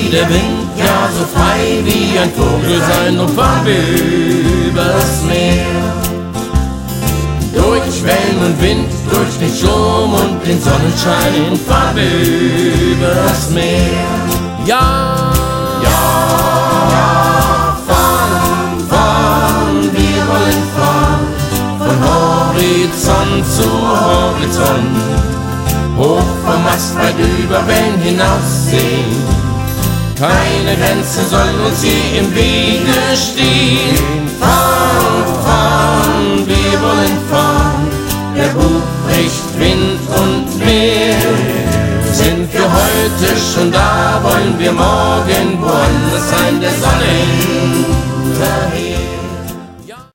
wie der Wind, ja so frei wie ein Vogel sein und fahren wir übers Meer. Durch Wellen und Wind, durch den Sturm und den Sonnenschein fahren wir übers Meer. Ja, ja, fahren, fahren, wir wollen fahren, von Horizont zu Horizont, hoch vom Mast weit über Wellen hinaussehen. Keine Grenze soll uns je im Wege stehen. Fahren, fahren, wir wollen fahren, der Bug bricht Wind und Meer. Sind wir heute schon da, wollen wir morgen